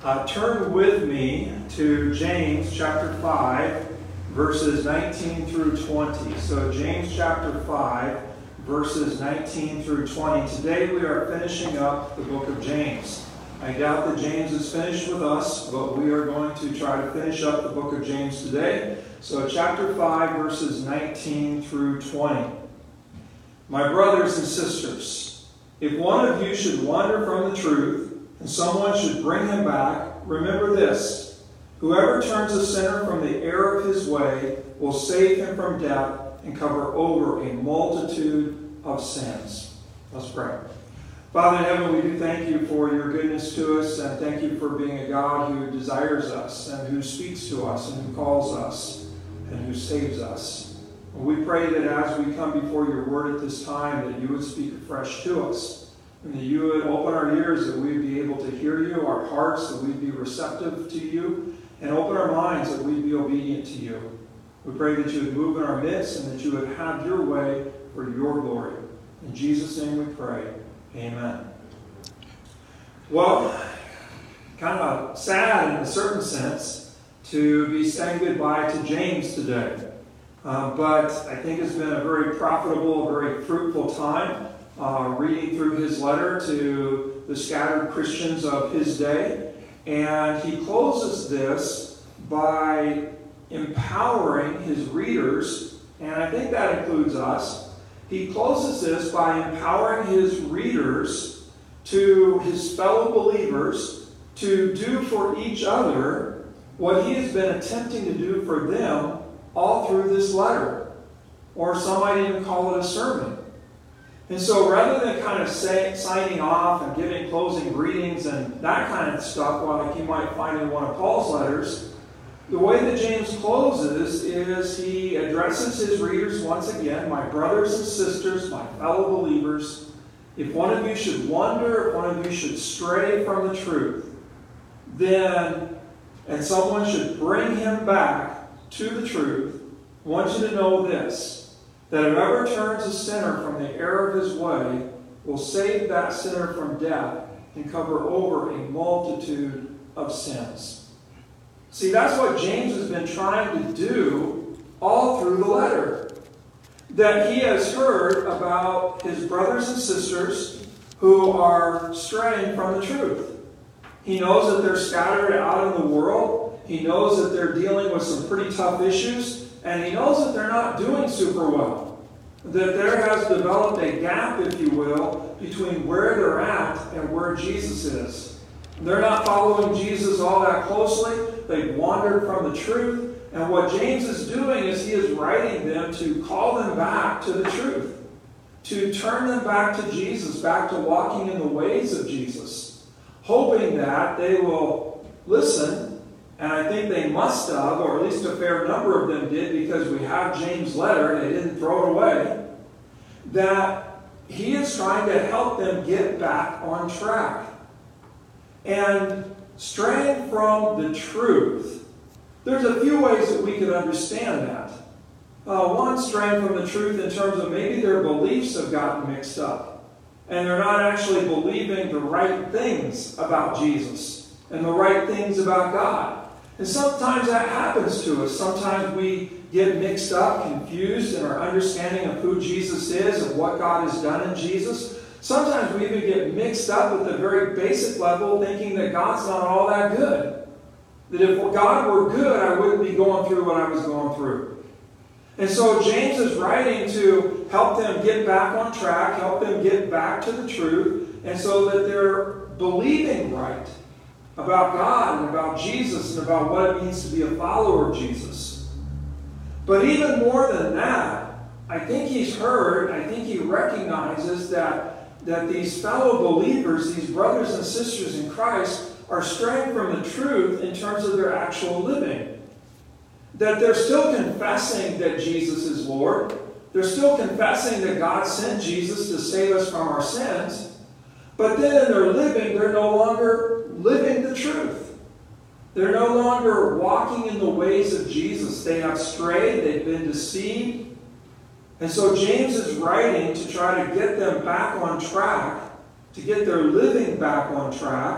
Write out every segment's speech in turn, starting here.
Turn with me to James chapter 5, verses 19 through 20. So James chapter 5, verses 19 through 20. Today we are finishing up the book of James. I doubt that James is finished with us, but we are going to try to finish up the book of James today. So chapter 5, verses 19 through 20. My brothers and sisters, if one of you should wander from the truth, and someone should bring him back, remember this: whoever turns a sinner from the error of his way will save him from death and cover over a multitude of sins. Let's pray. Father in heaven, we do thank you for your goodness to us, and thank you for being a God who desires us, and who speaks to us, and who calls us, and who saves us. And we pray that as we come before your word at this time, that you would speak afresh to us, and that you would open our ears, that we'd be able to hear you, our hearts, that we'd be receptive to you, and open our minds, that we'd be obedient to you. We pray that you would move in our midst, and that you would have your way for your glory. In Jesus' name we pray. Amen. Well, kind of sad in a certain sense to be saying goodbye to James today. But I think it's been a very profitable, very fruitful time reading through his letter to the scattered Christians of his day. And he closes this by empowering his readers, and I think that includes us. He closes this by empowering his readers, to his fellow believers, to do for each other what he has been attempting to do for them all through this letter. Or some might even call it a sermon. And so rather than kind of signing off and giving closing greetings and that kind of stuff, like you might find in one of Paul's letters, the way that James closes is he addresses his readers once again: my brothers and sisters, my fellow believers, if one of you should wander, if one of you should stray from the truth, and someone should bring him back to the truth, I want you to know this: that whoever turns a sinner from the error of his way will save that sinner from death and cover over a multitude of sins. See, that's what James has been trying to do all through the letter. That he has heard about his brothers and sisters who are straying from the truth. He knows that they're scattered out in the world. He knows that they're dealing with some pretty tough issues. And he knows that they're not doing super well. That there has developed a gap, if you will, between where they're at and where Jesus is. They're not following Jesus all that closely. They've wandered from the truth. And what James is doing is he is writing them to call them back to the truth. To turn them back to Jesus, back to walking in the ways of Jesus. Hoping that they will listen. And I think they must have, or at least a fair number of them did, because we have James' letter and they didn't throw it away, that he is trying to help them get back on track. And straying from the truth, there's a few ways that we could understand that. One, straying from the truth in terms of maybe their beliefs have gotten mixed up, and they're not actually believing the right things about Jesus and the right things about God. And sometimes that happens to us. Sometimes we get mixed up, confused in our understanding of who Jesus is and what God has done in Jesus. Sometimes we even get mixed up at the very basic level, thinking that God's not all that good. That if God were good, I wouldn't be going through what I was going through. And so James is writing to help them get back on track, help them get back to the truth, and so that they're believing right about God and about Jesus and about what it means to be a follower of Jesus. But even more than that, I think he's heard, I think he recognizes that these fellow believers, these brothers and sisters in Christ, are straying from the truth in terms of their actual living. That they're still confessing that Jesus is Lord. They're still confessing that God sent Jesus to save us from our sins. But then in their living, they're no longer living the truth. They're no longer walking in the ways of Jesus. They have strayed. They've been deceived. And so James is writing to try to get them back on track, to get their living back on track,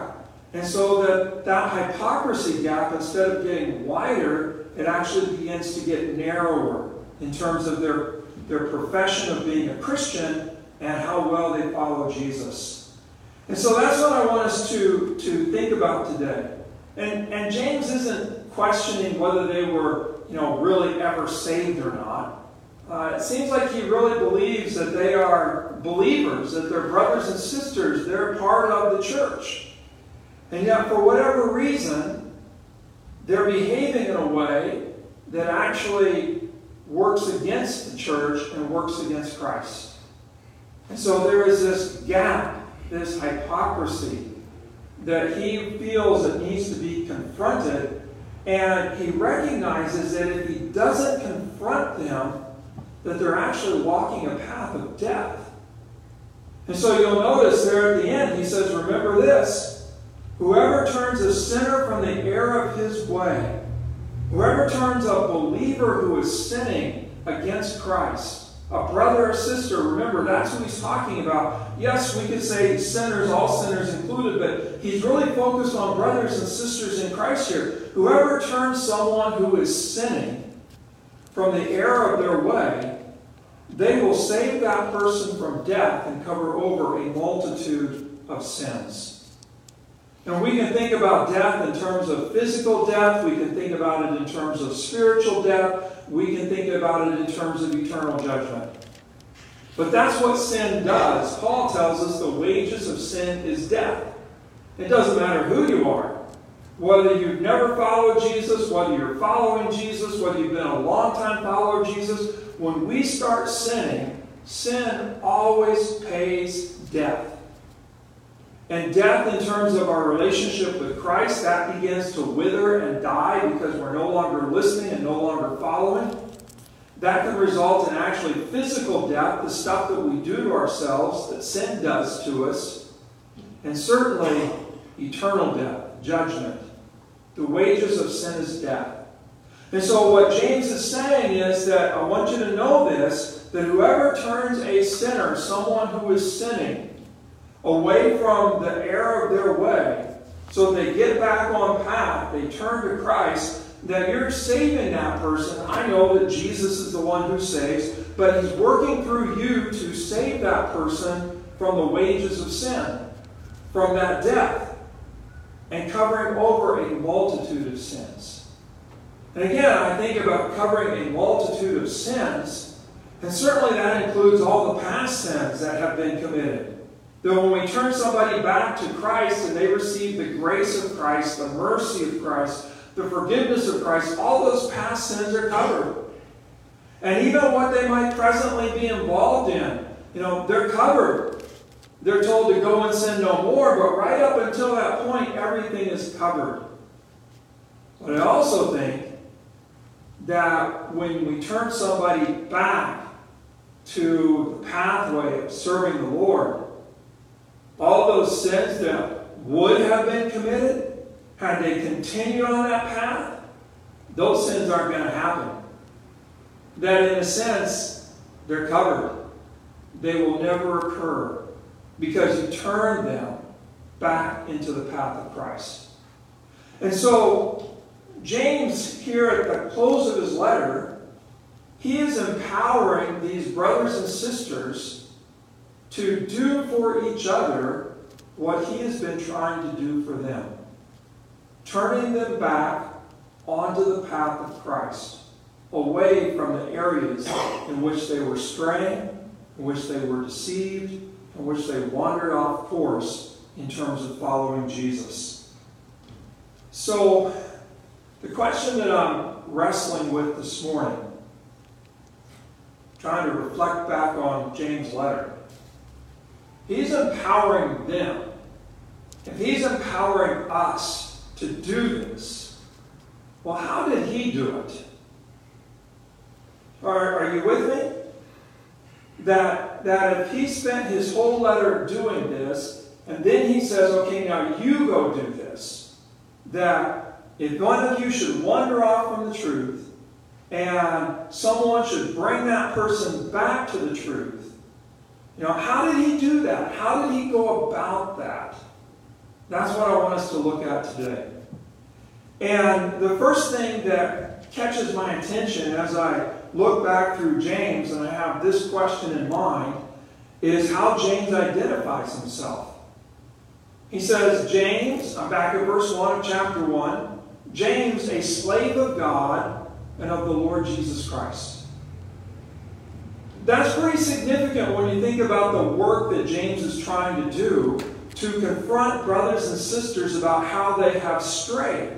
And so that hypocrisy gap, instead of getting wider, it actually begins to get narrower in terms of their profession of being a Christian and how well they follow Jesus. And so that's what I want us to think about today. And James isn't questioning whether they were, really ever saved or not. It seems like he really believes that they are believers, that they're brothers and sisters, they're part of the church. And yet, for whatever reason, they're behaving in a way that actually works against the church and works against Christ. And so there is this gap, this hypocrisy, that he feels that needs to be confronted. And he recognizes that if he doesn't confront them, that they're actually walking a path of death. And so you'll notice there at the end, he says, remember this. Whoever turns a sinner from the error of his way, whoever turns a believer who is sinning against Christ, a brother or sister, remember, that's who he's talking about. Yes, we could say sinners, all sinners included, but he's really focused on brothers and sisters in Christ here. Whoever turns someone who is sinning from the error of their way, they will save that person from death and cover over a multitude of sins. And we can think about death in terms of physical death. We can think about it in terms of spiritual death. We can think about it in terms of eternal judgment. But that's what sin does. Paul tells us the wages of sin is death. It doesn't matter who you are. Whether you've never followed Jesus, whether you're following Jesus, whether you've been a long-time follower of Jesus, when we start sinning, sin always pays death. And death in terms of our relationship with Christ, that begins to wither and die because we're no longer listening and no longer following. That can result in actually physical death, the stuff that we do to ourselves, that sin does to us. And certainly, eternal death, judgment. The wages of sin is death. And so what James is saying is that I want you to know this, that whoever turns a sinner, someone who is sinning, away from the error of their way, so they get back on path, they turn to Christ, that you're saving that person. I know that Jesus is the one who saves, but he's working through you to save that person from the wages of sin, from that death, and covering over a multitude of sins. And again, I think about covering a multitude of sins, and certainly that includes all the past sins that have been committed. That when we turn somebody back to Christ and they receive the grace of Christ, the mercy of Christ, the forgiveness of Christ, all those past sins are covered. And even what they might presently be involved in, they're covered. They're told to go and sin no more, but right up until that point, everything is covered. But I also think that when we turn somebody back to the pathway of serving the Lord, all those sins that would have been committed, had they continued on that path, those sins aren't going to happen. That in a sense, they're covered. They will never occur because you turn them back into the path of Christ. And so, James here at the close of his letter, he is empowering these brothers and sisters to do for each other what he has been trying to do for them. Turning them back onto the path of Christ, away from the areas in which they were straying, in which they were deceived, in which they wandered off course in terms of following Jesus. So, the question that I'm wrestling with this morning, trying to reflect back on James' letter, he's empowering them. If he's empowering us to do this, well, how did he do it? Are you with me? That if he spent his whole letter doing this, and then he says, okay, now you go do this, that if one of you should wander off from the truth, and someone should bring that person back to the truth, how did he do that? How did he go about that? That's what I want us to look at today. And the first thing that catches my attention as I look back through James, and I have this question in mind, is how James identifies himself. He says, James, I'm back at verse 1 of chapter 1, James, a slave of God and of the Lord Jesus Christ. That's pretty significant when you think about the work that James is trying to do to confront brothers and sisters about how they have strayed.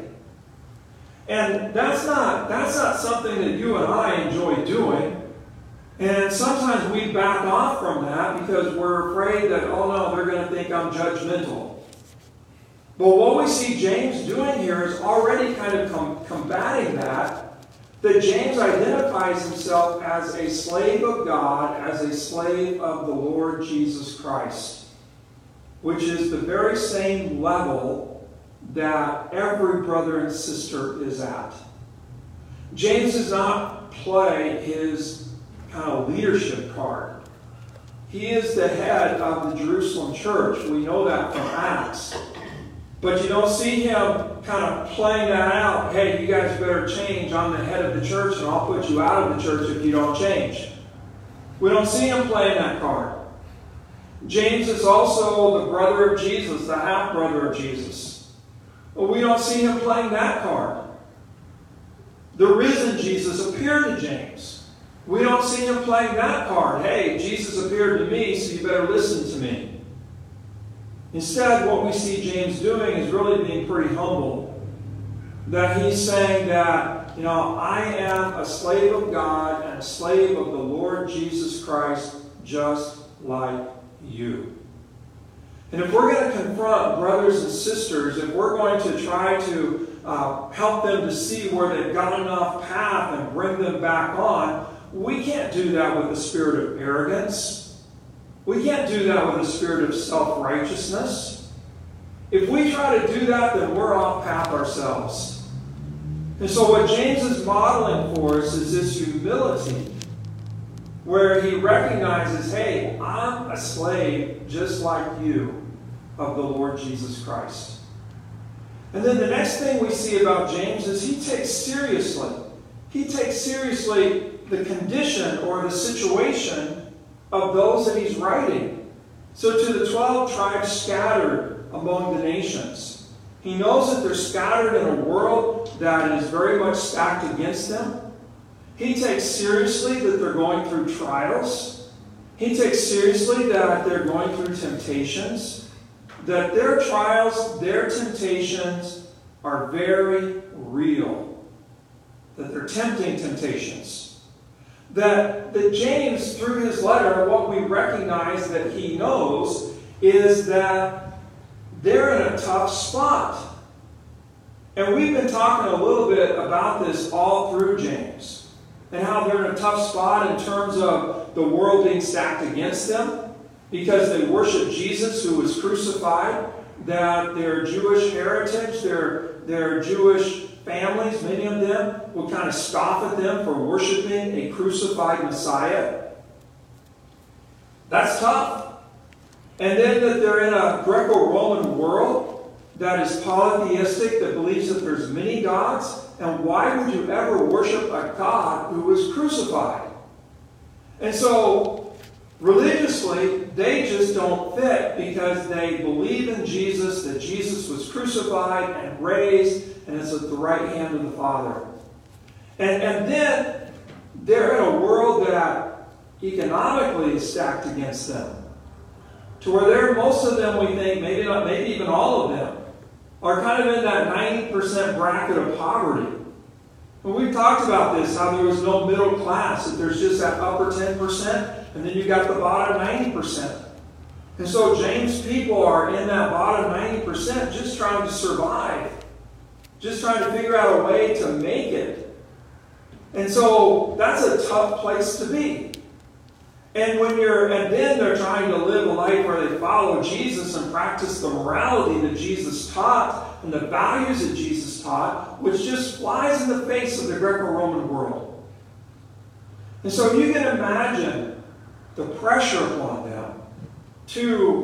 And that's not something that you and I enjoy doing. And sometimes we back off from that because we're afraid that, oh no, they're going to think I'm judgmental. But what we see James doing here is already kind of combating that James identifies himself as a slave of God, as a slave of the Lord Jesus Christ, which is the very same level that every brother and sister is at. James does not play his kind of leadership card. He is the head of the Jerusalem church. We know that from Acts. But you don't see him kind of playing that out. Hey, you guys better change. I'm the head of the church, and I'll put you out of the church if you don't change. We don't see him playing that card. James is also the brother of Jesus, the half-brother of Jesus. Well, we don't see him playing that card. The risen Jesus appeared to James. We don't see him playing that card. Hey, Jesus appeared to me, so you better listen to me. Instead, what we see James doing is really being pretty humble. That he's saying that, I am a slave of God and a slave of the Lord Jesus Christ, just like you. And if we're going to confront brothers and sisters, if we're going to try to help them to see where they've gotten off path and bring them back on, we can't do that with a spirit of arrogance. We can't do that with a spirit of self-righteousness. If we try to do that, then we're off path ourselves. And so what James is modeling for us is this humility, where he recognizes, hey, I'm a slave just like you of the Lord Jesus Christ. And then the next thing we see about James is he takes seriously the condition or the situation of those that he's writing. So to the 12 tribes scattered among the nations. He knows that they're scattered in a world that is very much stacked against them. He takes seriously that they're going through trials. He takes seriously that they're going through temptations. That their trials, their temptations are very real. That they're tempting temptations. That James, through his letter, what we recognize that he knows is that they're in a tough spot. And we've been talking a little bit about this all through James. And how they're in a tough spot in terms of the world being stacked against them because they worship Jesus who was crucified, that their Jewish heritage, their Jewish families, many of them, will kind of scoff at them for worshiping a crucified Messiah. That's tough. And then that they're in a Greco-Roman world that is polytheistic, that believes that there's many gods. And why would you ever worship a God who was crucified? And so, religiously, they just don't fit because they believe in Jesus, that Jesus was crucified and raised, and is at the right hand of the Father. And then they're in a world that economically is stacked against them. To where most of them, we think, maybe even all of them, are kind of in that 90% bracket of poverty. And we've talked about this, how there was no middle class, that there's just that upper 10%, and then you got the bottom 90%. And so James' people are in that bottom 90% just trying to survive. Just trying to figure out a way to make it. And so that's a tough place to be. And then they're trying to live a life where they follow Jesus and practice the morality that Jesus taught and the values that Jesus taught, which just flies in the face of the Greco-Roman world. And so you can imagine the pressure upon them to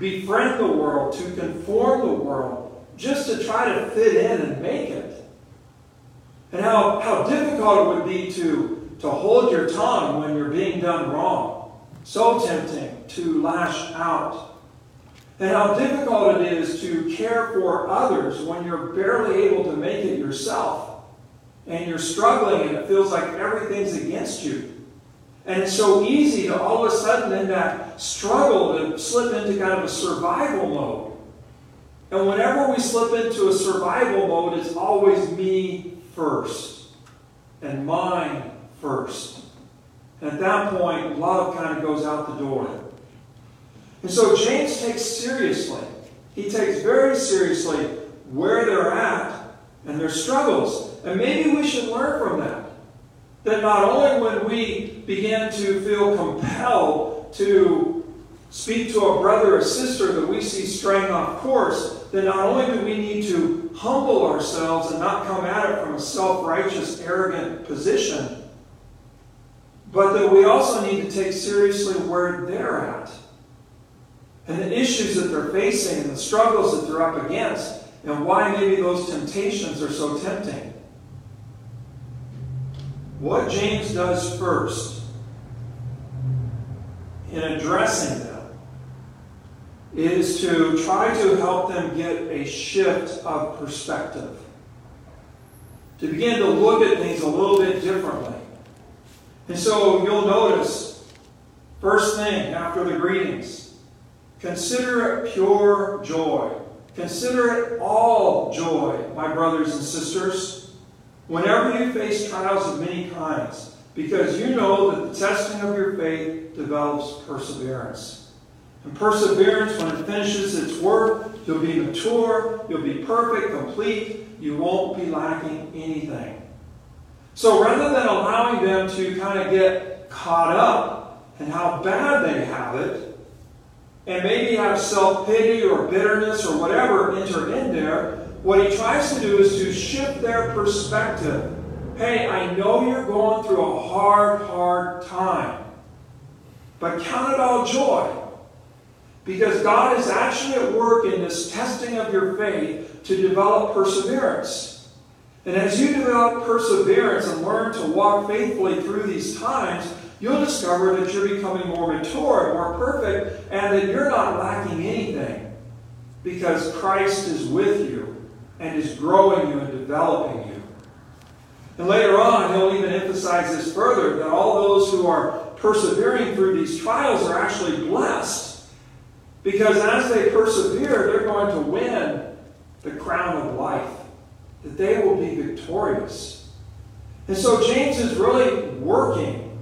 befriend the world, to conform the world, just to try to fit in and make it. And how difficult it would be to hold your tongue when you're being done wrong. So tempting to lash out. And how difficult it is to care for others when you're barely able to make it yourself. And you're struggling and it feels like everything's against you. And it's so easy to all of a sudden in that struggle to slip into kind of a survival mode. And whenever we slip into a survival mode, it's always me first. And mine first. And at that point, love kind of goes out the door. And so James takes seriously. He takes very seriously where they're at and their struggles. And maybe we should learn from that. That not only when we begin to feel compelled to speak to a brother or sister that we see straying off course, that not only do we need to humble ourselves and not come at it from a self-righteous, arrogant position, but that we also need to take seriously where they're at. And the issues that they're facing and the struggles that they're up against, and why maybe those temptations are so tempting. What James does first in addressing them is to try to help them get a shift of perspective. To begin to look at things a little bit differently. And so you'll notice, first thing after the greetings, consider it pure joy. Consider it all joy, my brothers and sisters, whenever you face trials of many kinds, because you know that the testing of your faith develops perseverance. And perseverance, when it finishes its work, you'll be mature, you'll be perfect, complete, you won't be lacking anything. So rather than allowing them to kind of get caught up in how bad they have it, and maybe have self-pity or bitterness or whatever enter in there, what he tries to do is to shift their perspective. Hey, I know you're going through a hard time, but count it all joy. Because God is actually at work in this testing of your faith to develop perseverance. And as you develop perseverance and learn to walk faithfully through these times, you'll discover that you're becoming more mature and more perfect, and that you're not lacking anything. Because Christ is with you and is growing you and developing you. And later on, he'll even emphasize this further, that all those who are persevering through these trials are actually blessed. Because as they persevere, they're going to win the crown of life. That they will be victorious. And so James is really working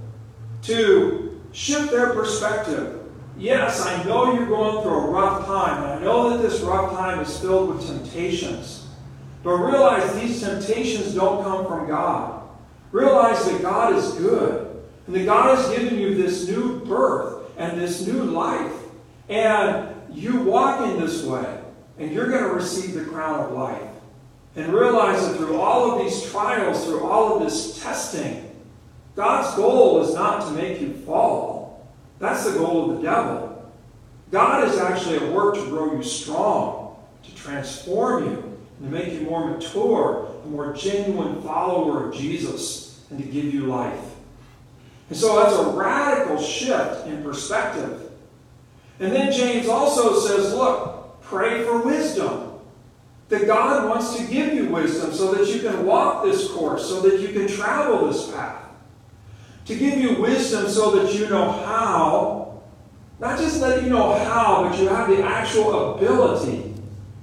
to shift their perspective. Yes, I know you're going through a rough time, and I know that this rough time is filled with temptations. But realize these temptations don't come from God. Realize that God is good, and that God has given you this new birth and this new life. And you walk in this way, and you're going to receive the crown of life. And realize that through all of these trials, through all of this testing, God's goal is not to make you fall. That's the goal of the devil. God is actually at work to grow you strong, to transform you, and to make you more mature, a more genuine follower of Jesus, and to give you life. And so that's a radical shift in perspective. And then James also says, look, pray for wisdom. That God wants to give you wisdom so that you can walk this course, so that you can travel this path. To give you wisdom so that you know how, not just that you know how, but you have the actual ability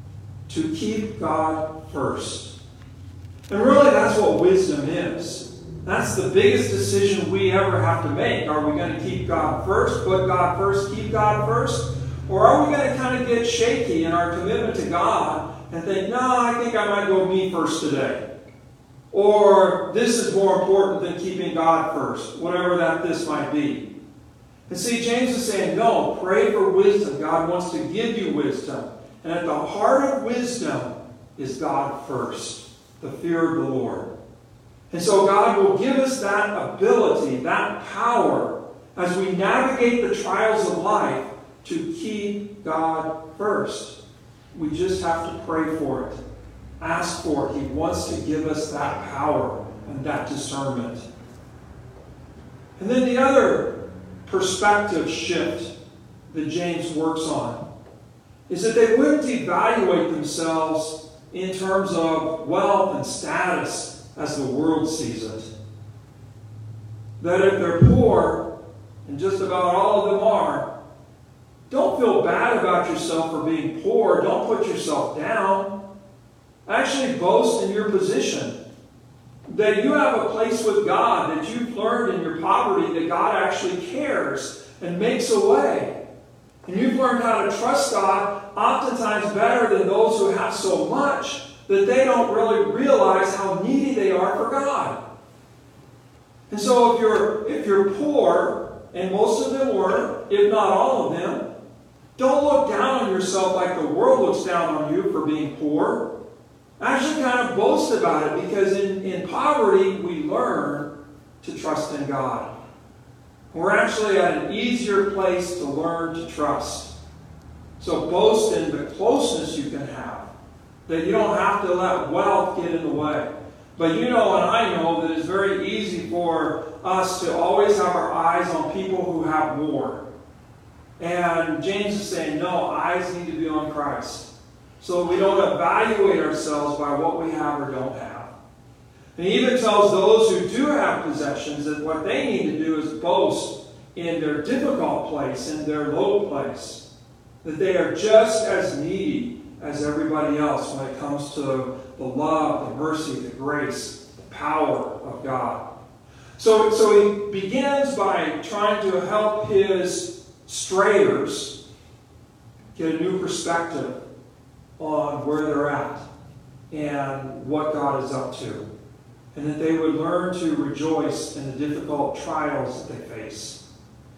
to keep God first. And really that's what wisdom is. That's the biggest decision we ever have to make. Are we going to keep God first, put God first, keep God first? Or are we going to kind of get shaky in our commitment to God and think, no, I think I might go me first today. Or this is more important than keeping God first, whatever this might be. And see, James is saying, no, pray for wisdom. God wants to give you wisdom. And at the heart of wisdom is God first, the fear of the Lord. And so God will give us that ability, that power, as we navigate the trials of life, to keep God first. We just have to pray for it. Ask for it. He wants to give us that power and that discernment. And then the other perspective shift that James works on is that they wouldn't evaluate themselves in terms of wealth and status as the world sees it. That if they're poor, and just about all of them are, don't feel bad about yourself for being poor. Don't put yourself down. Actually boast in your position. That you have a place with God, that you've learned in your poverty that God actually cares and makes a way. And you've learned how to trust God oftentimes better than those who have so much that they don't really realize how needy they are for God. And so if you're poor, and most of them were, if not all of them, don't look down on yourself like the world looks down on you for being poor. Actually kind of boast about it, because in poverty we learn to trust in God. We're actually at an easier place to learn to trust. So boast in the closeness you can have. That you don't have to let wealth get in the way. But you know and I know that it's very easy for us to always have our eyes on people who have more. And James is saying, no, eyes need to be on Christ. So we don't evaluate ourselves by what we have or don't have. And he even tells those who do have possessions that what they need to do is boast in their difficult place, in their low place. That they are just as needy as everybody else when it comes to the love, the mercy, the grace, the power of God. So he begins by trying to help his strayers get a new perspective on where they're at and what God is up to. And that they would learn to rejoice in the difficult trials that they face.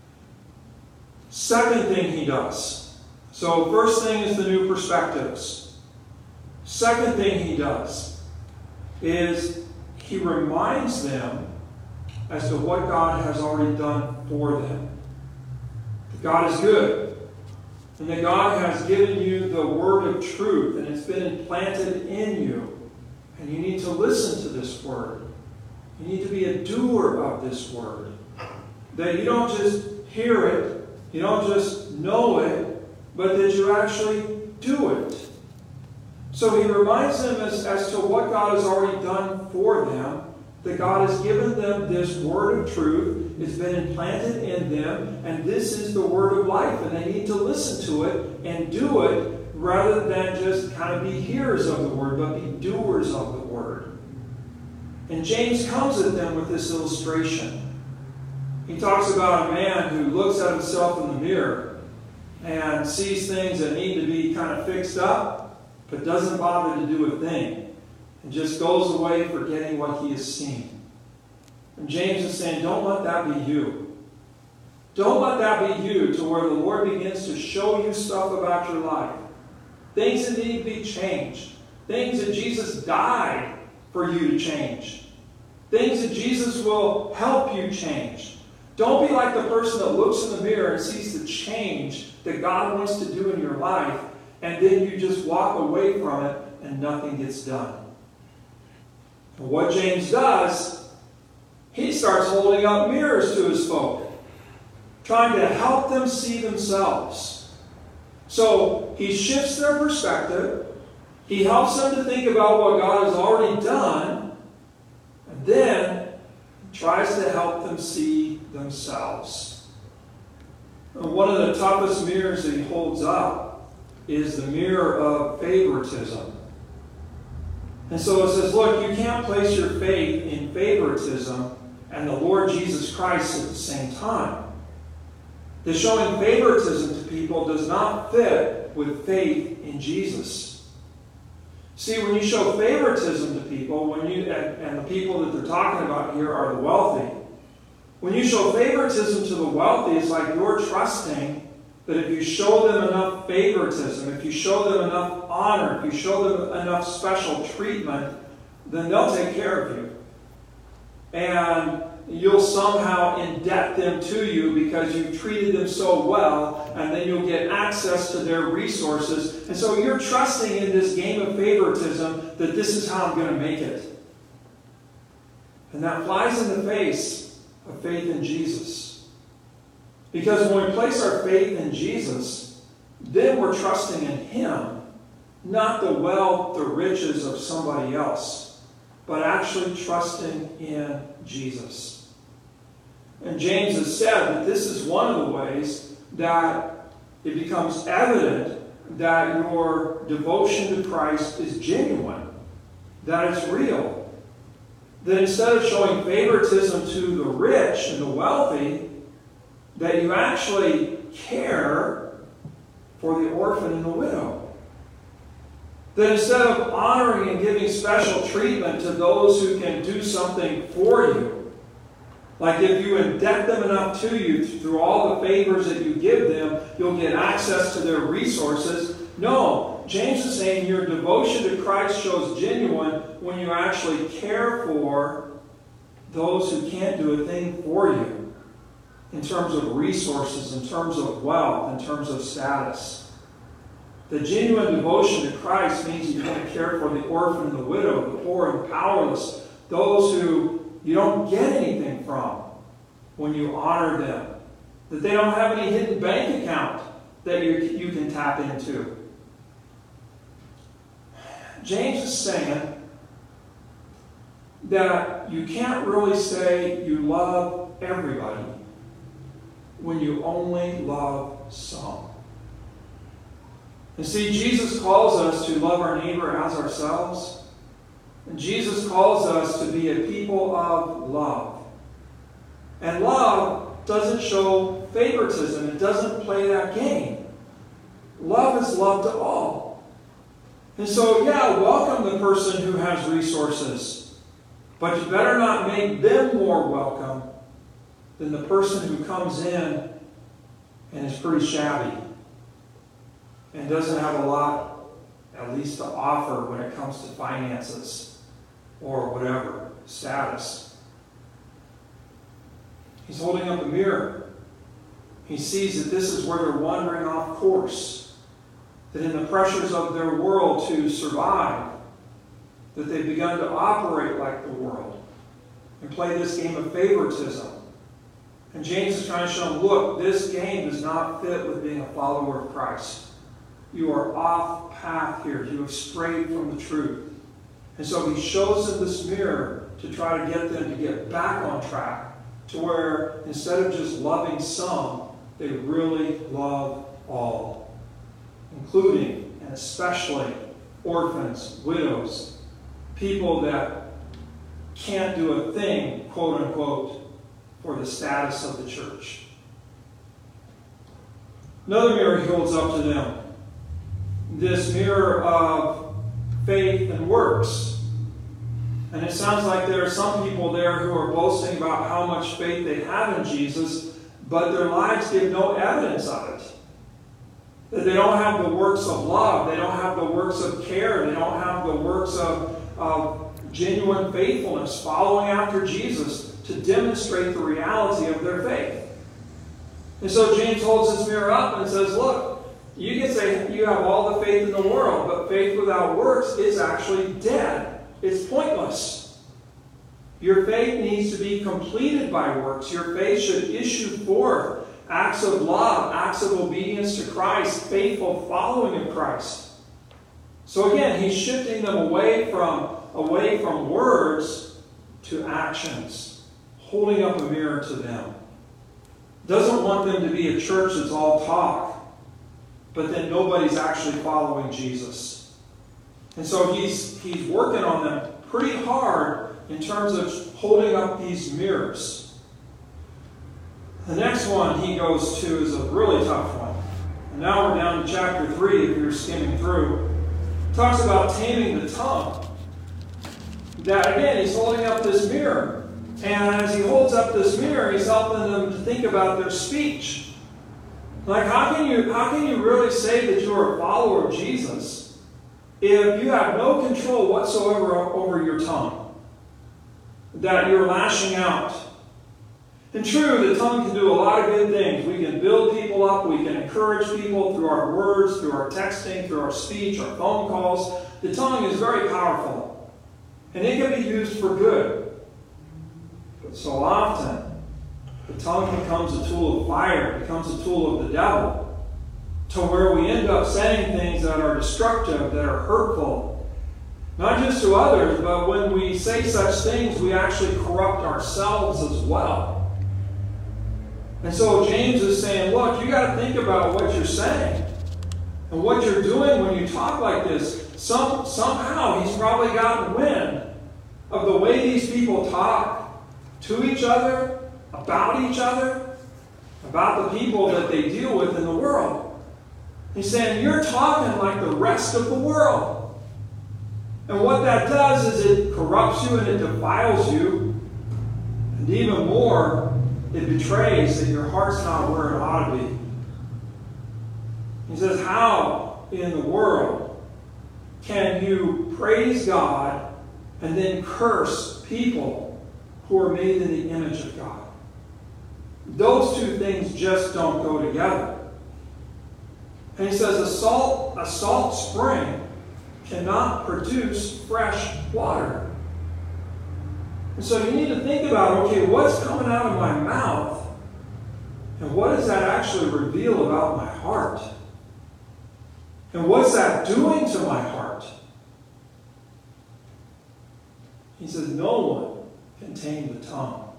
Second thing he does. So first thing is the new perspectives. Second thing he does is he reminds them as to what God has already done for them. That God is good. And that God has given you the word of truth, and it's been implanted in you. And you need to listen to this word. You need to be a doer of this word. That you don't just hear it, you don't just know it, but that you actually do it. So he reminds them as to what God has already done for them, that God has given them this word of truth, it's been implanted in them, and this is the word of life, and they need to listen to it and do it rather than just kind of be hearers of the word, but be doers of the word. And James comes at them with this illustration. He talks about a man who looks at himself in the mirror and sees things that need to be kind of fixed up, but doesn't bother to do a thing, and just goes away forgetting what he has seen. And James is saying, don't let that be you. Don't let that be you, to where the Lord begins to show you stuff about your life. Things that need to be changed. Things that Jesus died for you to change. Things that Jesus will help you change. Don't be like the person that looks in the mirror and sees the change that God wants to do in your life, and then you just walk away from it and nothing gets done. And what James does, he starts holding up mirrors to his folk, trying to help them see themselves. So he shifts their perspective. He helps them to think about what God has already done, and then tries to help them see themselves. And one of the toughest mirrors that he holds up is the mirror of favoritism. And so it says, look, you can't place your faith in favoritism and the Lord Jesus Christ at the same time. The showing favoritism to people does not fit with faith in Jesus. See, when you show favoritism to people, and the people that they're talking about here are the wealthy, when you show favoritism to the wealthy, it's like you're trusting that if you show them enough favoritism, if you show them enough honor, if you show them enough special treatment, then they'll take care of you. and you'll somehow indebt them to you because you've treated them so well, and then you'll get access to their resources. And so you're trusting in this game of favoritism that this is how I'm going to make it. And that flies in the face of faith in Jesus. Because when we place our faith in Jesus, then we're trusting in Him, not the wealth, the riches of somebody else, but actually trusting in Jesus. And James has said that this is one of the ways that it becomes evident that your devotion to Christ is genuine, that it's real. That instead of showing favoritism to the rich and the wealthy, that you actually care for the orphan and the widow. That instead of honoring and giving special treatment to those who can do something for you, like if you indebt them enough to you through all the favors that you give them, you'll get access to their resources. No, James is saying your devotion to Christ shows genuine when you actually care for those who can't do a thing for you in terms of resources, in terms of wealth, in terms of status. The genuine devotion to Christ means you're going to care for the orphan and the widow, the poor and powerless, those who you don't get anything from when you honor them, that they don't have any hidden bank account that you can tap into. James is saying that you can't really say you love everybody when you only love some. And see, Jesus calls us to love our neighbor as ourselves. And Jesus calls us to be a people of love. And love doesn't show favoritism. It doesn't play that game. Love is love to all. And so, yeah, welcome the person who has resources. But you better not make them more welcome than the person who comes in and is pretty shabby and doesn't have a lot, at least, to offer when it comes to finances or whatever, status. He's holding up a mirror. He sees that this is where they're wandering off course, that in the pressures of their world to survive, that they've begun to operate like the world and play this game of favoritism. And James is trying to show them, look, this game does not fit with being a follower of Christ. You are off path here. You have strayed from the truth. And so he shows them this mirror to try to get them to get back on track, to where instead of just loving some, they really love all, including and especially orphans, widows, people that can't do a thing, quote unquote, for the status of the church. Another mirror he holds up to them, this mirror of faith and works. And it sounds like there are some people there who are boasting about how much faith they have in Jesus, but their lives give no evidence of it. That they don't have the works of love, they don't have the works of care, they don't have the works of genuine faithfulness, following after Jesus to demonstrate the reality of their faith. And so James holds this mirror up and says, look, you can say you have all the faith in the world, but faith without works is actually dead. It's pointless. Your faith needs to be completed by works. Your faith should issue forth acts of love, acts of obedience to Christ, faithful following of Christ. So again, he's shifting them away from words to actions, holding up a mirror to them. Doesn't want them to be a church that's all talk, but then nobody's actually following Jesus. And so he's working on them pretty hard in terms of holding up these mirrors. The next one he goes to is a really tough one. And now we're down to chapter 3, if you're skimming through. It talks about taming the tongue. That, again, he's holding up this mirror. And as he holds up this mirror, he's helping them to think about their speech. Like, how can you really say that you're a follower of Jesus if you have no control whatsoever over your tongue? that you're lashing out. And true, the tongue can do a lot of good things. We can build people up. We can encourage people through our words, through our texting, through our speech, our phone calls. The tongue is very powerful. And it can be used for good. But so often, the tongue becomes a tool of fire. It becomes a tool of the devil. To where we end up saying things that are destructive, that are hurtful. Not just to others, but when we say such things, we actually corrupt ourselves as well. And so James is saying, look, you got to think about what you're saying. And what you're doing when you talk like this. Somehow he's probably gotten wind of the way these people talk to each other, about each other, about the people that they deal with in the world. He's saying, you're talking like the rest of the world. And what that does is it corrupts you and it defiles you. And even more, it betrays that your heart's not where it ought to be. He says, how in the world can you praise God and then curse people who are made in the image of God? Those two things just don't go together. And he says, a salt spring cannot produce fresh water. And so you need to think about, okay, what's coming out of my mouth? And what does that actually reveal about my heart? And what's that doing to my heart? He says, no one can tame the tongue.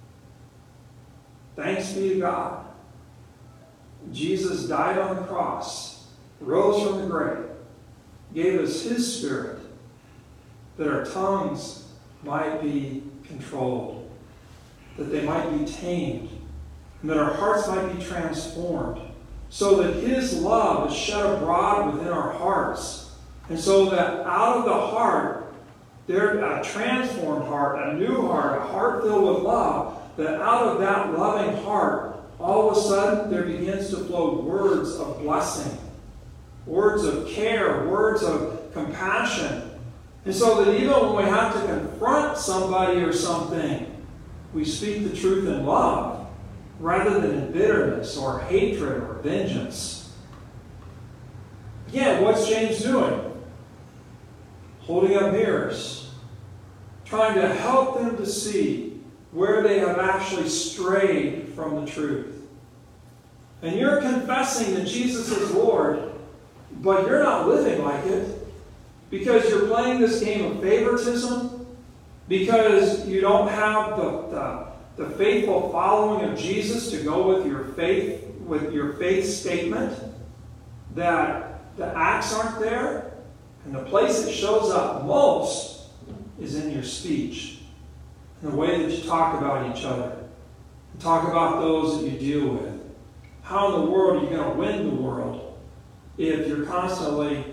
Thanks be to God. Jesus died on the cross, rose from the grave, gave us his Spirit, that our tongues might be controlled, that they might be tamed, and that our hearts might be transformed, so that his love is shed abroad within our hearts, and so that out of the heart, there a transformed heart, a new heart, a heart filled with love, that out of that loving heart, all of a sudden there begins to flow words of blessing, words of care, words of compassion. And so that even when we have to confront somebody or something, we speak the truth in love rather than in bitterness or hatred or vengeance. Again, what's James doing? Holding up mirrors, trying to help them to see where they have actually strayed from the truth. And you're confessing that Jesus is Lord, but you're not living like it because you're playing this game of favoritism, because you don't have the faithful following of Jesus to go with your faith statement, that the acts aren't there, and the place it shows up most is in your speech, in the way that you talk about each other, and talk about those that you deal with. How in the world are you going to win the world if you're constantly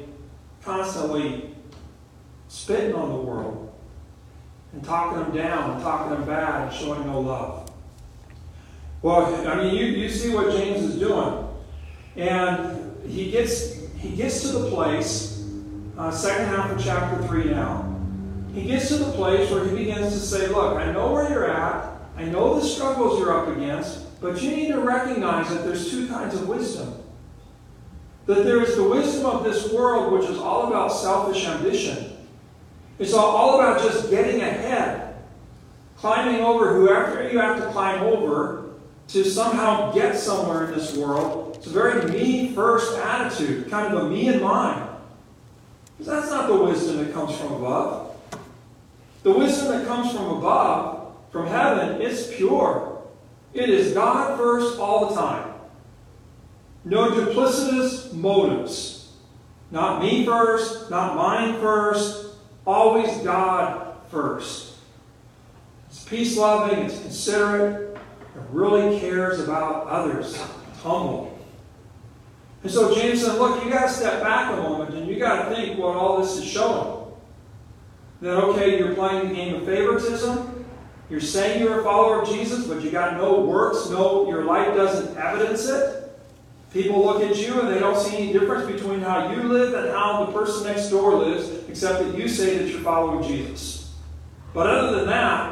spitting on the world and talking them down and talking them bad and showing no love? Well, I mean, you see what James is doing. And he gets to the place, second half of chapter 3 now. He gets to the place where he begins to say, look, I know where you're at. I know the struggles you're up against. But you need to recognize that there's two kinds of wisdom. That there is the wisdom of this world, which is all about selfish ambition. It's all about just getting ahead. Climbing over whoever you have to climb over to somehow get somewhere in this world. It's a very me-first attitude, kind of a me and mine. Because that's not the wisdom that comes from above. The wisdom that comes from above, from heaven, it's pure. It is God first all the time. No duplicitous motives. Not me first, not mine first. Always God first. It's peace-loving, it's considerate, it really cares about others. It's humble. And so James said, look, you got to step back a moment and you got to think what all this is showing. That, okay, you're playing the game of favoritism. You're saying you're a follower of Jesus, but you got no works, your life doesn't evidence it. People look at you and they don't see any difference between how you live and how the person next door lives, except that you say that you're following Jesus. But other than that,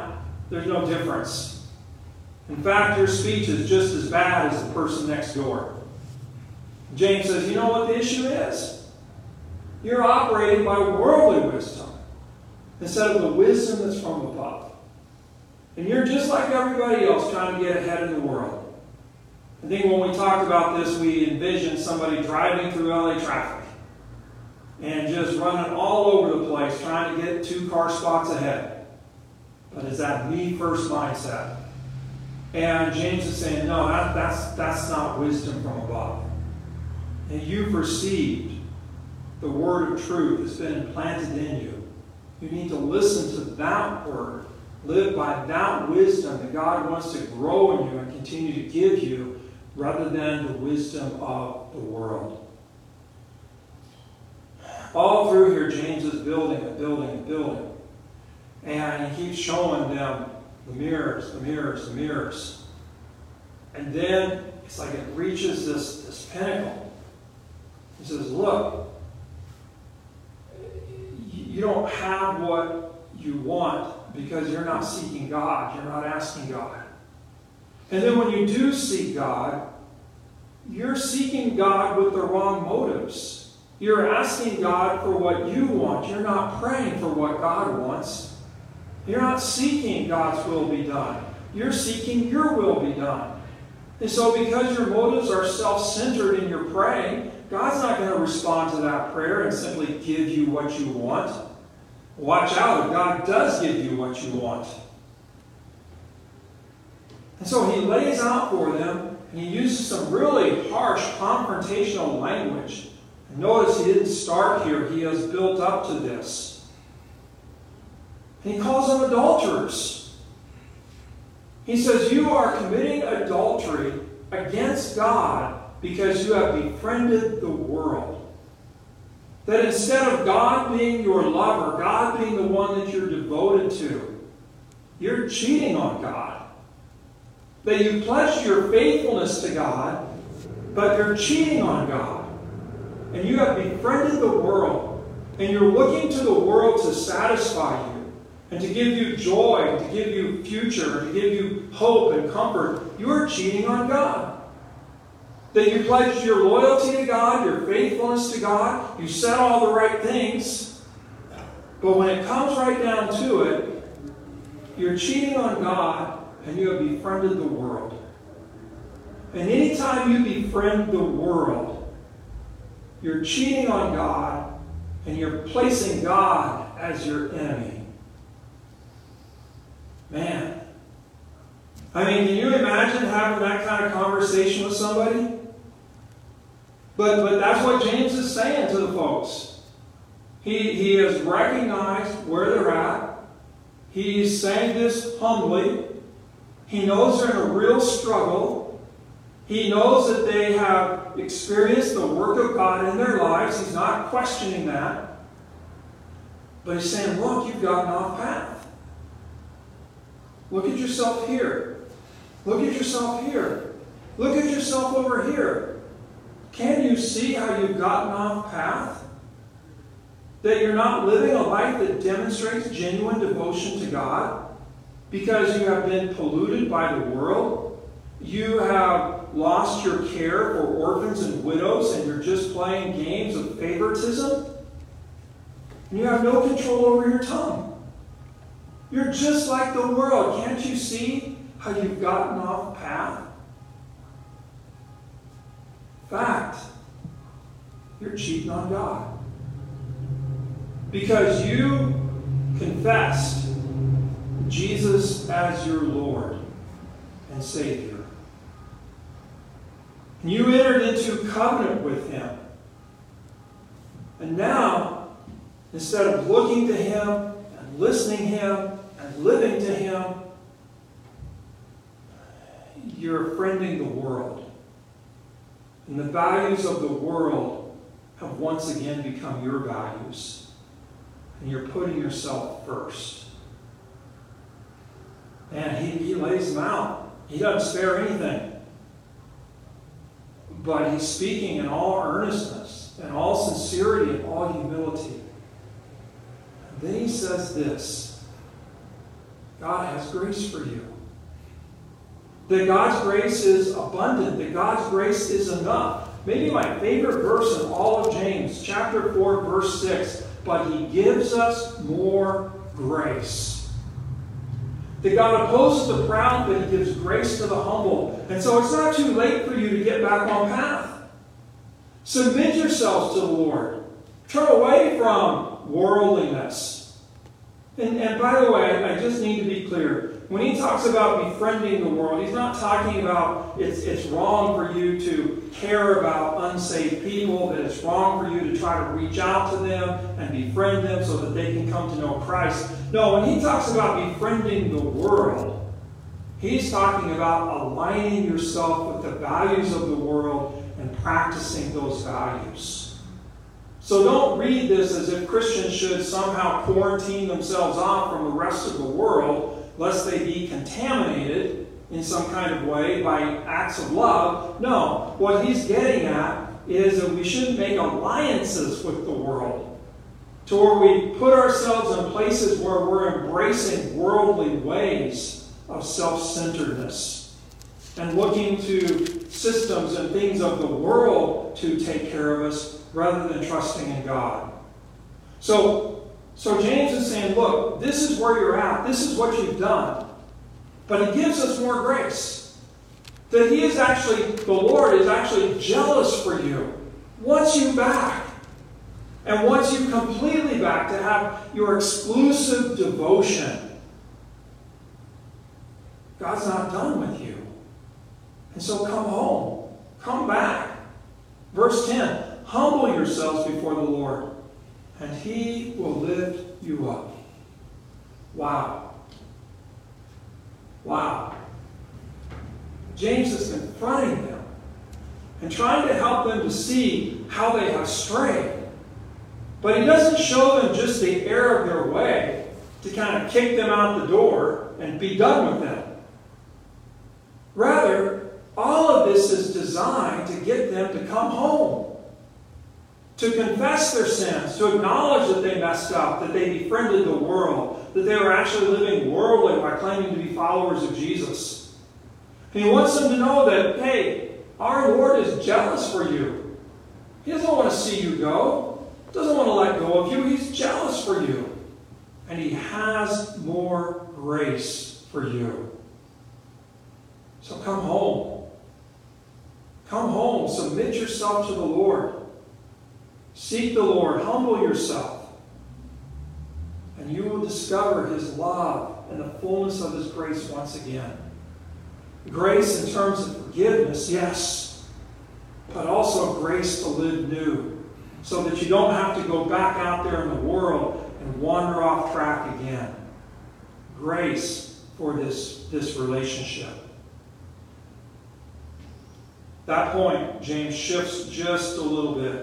There's no difference. In fact, your speech is just as bad as the person next door. James says, you know what the issue is? You're operating by worldly wisdom instead of the wisdom that's from above. And you're just like everybody else trying to get ahead in the world. I think when we talked about this, we envisioned somebody driving through LA traffic and just running all over the place trying to get 2 car spots ahead. But it's that me first mindset. And James is saying, no, that's not wisdom from above. And you've received the word of truth that's been implanted in you. You need to listen to that word. Live by that wisdom that God wants to grow in you and continue to give you, rather than the wisdom of the world. All through here, James is building and building and building. And he keeps showing them the mirrors, the mirrors, the mirrors. And then it's like it reaches this pinnacle. He says, look, you don't have what you want because you're not seeking God. You're not asking God. And then when you do seek God, you're seeking God with the wrong motives. You're asking God for what you want. You're not praying for what God wants. You're not seeking God's will be done. You're seeking your will be done. And so because your motives are self-centered in your praying, God's not going to respond to that prayer and simply give you what you want. Watch out if God does give you what you want. And so he lays out for them, and he uses some really harsh, confrontational language. And notice he didn't start here. He has built up to this. And he calls them adulterers. He says, you are committing adultery against God because you have befriended the world. That instead of God being your lover, God being the one that you're devoted to, you're cheating on God. That you pledged your faithfulness to God, but you're cheating on God. And you have befriended the world. And you're looking to the world to satisfy you, and to give you joy, and to give you future, and to give you hope and comfort. You're cheating on God. That you pledged your loyalty to God, your faithfulness to God. You said all the right things. But when it comes right down to it, you're cheating on God, and you have befriended the world. And anytime you befriend the world, you're cheating on God, and you're placing God as your enemy. Man. I mean, can you imagine having that kind of conversation with somebody? But that's what James is saying to the folks. He has recognized where they're at. He's saying this humbly. He knows they're in a real struggle. He knows that they have experienced the work of God in their lives. He's not questioning that. But he's saying, look, you've gotten off path. Look at yourself here. Look at yourself here. Look at yourself over here. Can you see how you've gotten off path? That you're not living a life that demonstrates genuine devotion to God because you have been polluted by the world. You have lost your care for orphans and widows, and you're just playing games of favoritism. And you have no control over your tongue. You're just like the world. Can't you see how you've gotten off path? Fact, you're cheating on God. Because you confessed Jesus as your Lord and Savior. And you entered into covenant with Him. And now, instead of looking to Him and listening to Him and living to Him, you're friending the world. And the values of the world have once again become your values. And you're putting yourself first. And he lays them out. He doesn't spare anything. But he's speaking in all earnestness, in all sincerity, in all humility. And then he says this. God has grace for you. That God's grace is abundant. That God's grace is enough. Maybe my favorite verse in all of James, chapter 4, verse 6. But he gives us more grace. That God opposes the proud, but he gives grace to the humble. And so it's not too late for you to get back on path. Submit yourselves to the Lord. Turn away from worldliness. And by the way, I just need to be clear. When he talks about befriending the world, he's not talking about it's wrong for you to care about unsaved people, that it's wrong for you to try to reach out to them and befriend them so that they can come to know Christ. No, when he talks about befriending the world, he's talking about aligning yourself with the values of the world and practicing those values. So don't read this as if Christians should somehow quarantine themselves off from the rest of the world, lest they be contaminated in some kind of way by acts of love. No, what he's getting at is that we shouldn't make alliances with the world, to where we put ourselves in places where we're embracing worldly ways of self-centeredness and looking to systems and things of the world to take care of us, rather than trusting in God. So James is saying, look, this is where you're at. This is what you've done. But he gives us more grace. That the Lord is actually jealous for you. Wants you back. And wants you completely back to have your exclusive devotion. God's not done with you. And so come home. Come back. Verse 10. Humble yourselves before the Lord, and he will lift you up. Wow. Wow. James is confronting them and trying to help them to see how they have strayed. But he doesn't show them just the error of their way to kind of kick them out the door and be done with them. Rather, all of this is designed to get them to come home. To confess their sins, to acknowledge that they messed up, that they befriended the world, that they were actually living worldly by claiming to be followers of Jesus. And he wants them to know that, hey, our Lord is jealous for you. He doesn't want to see you go. He doesn't want to let go of you. He's jealous for you. And he has more grace for you. So come home. Come home. Submit yourself to the Lord. Seek the Lord, humble yourself, and you will discover his love and the fullness of his grace once again. Grace in terms of forgiveness, yes, but also grace to live new, so that you don't have to go back out there in the world and wander off track again. Grace for this relationship. At that point, James shifts just a little bit.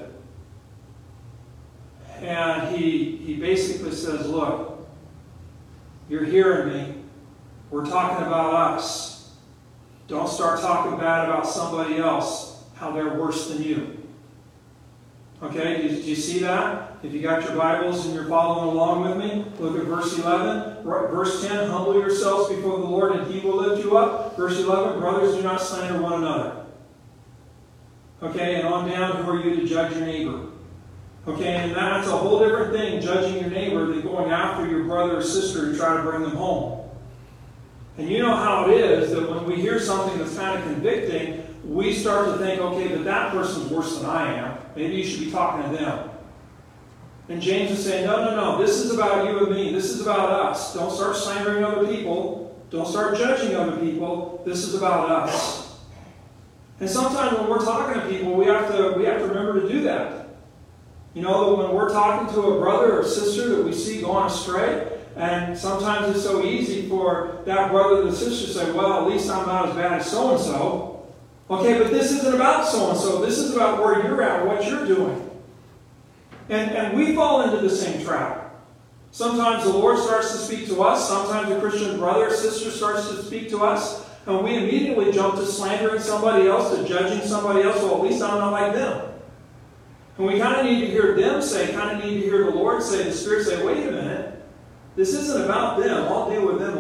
And he basically says, look, you're hearing me. We're talking about us. Don't start talking bad about somebody else, how they're worse than you. Okay, do you see that? If you got your Bibles and you're following along with me, look at verse 11. Verse 10, humble yourselves before the Lord and he will lift you up. Verse 11, brothers, do not slander one another. Okay, and on down, who are you to judge your neighbor? Okay, and that's a whole different thing, judging your neighbor, than going after your brother or sister to try to bring them home. And you know how it is that when we hear something that's kind of convicting, we start to think, okay, but that person's worse than I am. Maybe you should be talking to them. And James is saying, no, this is about you and me. This is about us. Don't start slandering other people. Don't start judging other people. This is about us. And sometimes when we're talking to people, we have to remember to do that. You know, when we're talking to a brother or sister that we see going astray, and sometimes it's so easy for that brother or sister to say, well, at least I'm not as bad as so-and-so. Okay, but this isn't about so-and-so. This is about where you're at, what you're doing. And we fall into the same trap. Sometimes the Lord starts to speak to us. Sometimes a Christian brother or sister starts to speak to us. And we immediately jump to slandering somebody else, to judging somebody else. Well, at least I'm not like them. And we kind of need to hear them hear the Lord say, the Spirit say, wait a minute. This isn't about them. I'll deal with them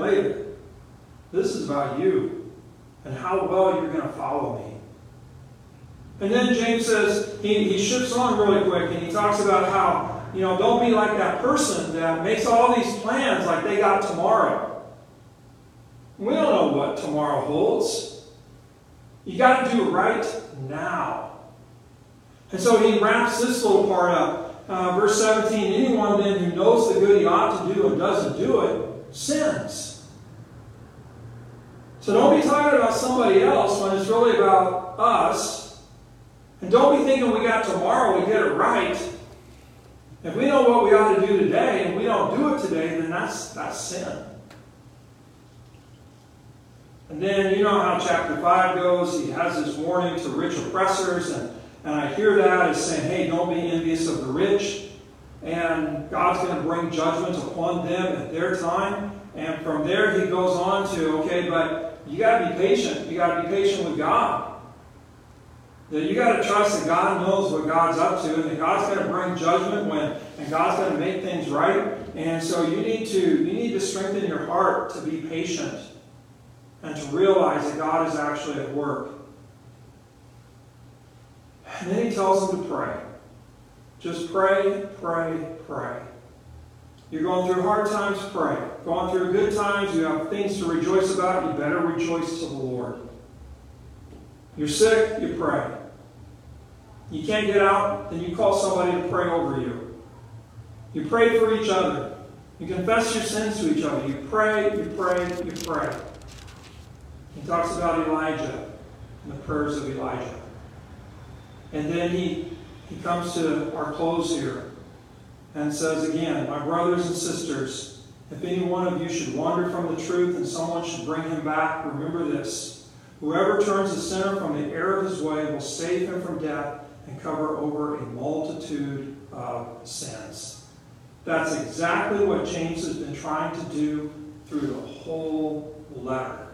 later. This is about you and how well you're going to follow me. And then James says, he shifts on really quick, and he talks about how, don't be like that person that makes all these plans like they got tomorrow. We don't know what tomorrow holds. You got to do right now. And so he wraps this little part up. Verse 17, anyone then who knows the good he ought to do and doesn't do it, sins. So don't be talking about somebody else when it's really about us. And don't be thinking we got tomorrow, we get it right. If we know what we ought to do today and we don't do it today, then that's sin. And then you know how chapter 5 goes. He has this warning to rich oppressors, and I hear that as saying, hey, don't be envious of the rich. And God's going to bring judgment upon them at their time. And from there he goes on to, okay, but you got to be patient. You got to be patient with God. That you got to trust that God knows what God's up to, and that God's going to bring judgment and God's going to make things right. And so you need to strengthen your heart to be patient and to realize that God is actually at work. And then he tells them to pray. Just pray, pray, pray. You're going through hard times, pray. Going through good times, you have things to rejoice about, you better rejoice to the Lord. You're sick, you pray. You can't get out, then you call somebody to pray over you. You pray for each other. You confess your sins to each other. You pray, you pray, you pray. He talks about Elijah and the prayers of Elijah. And then he comes to our close here and says again, my brothers and sisters, if any one of you should wander from the truth and someone should bring him back, remember this. Whoever turns the sinner from the error of his way will save him from death and cover over a multitude of sins. That's exactly what James has been trying to do through the whole letter.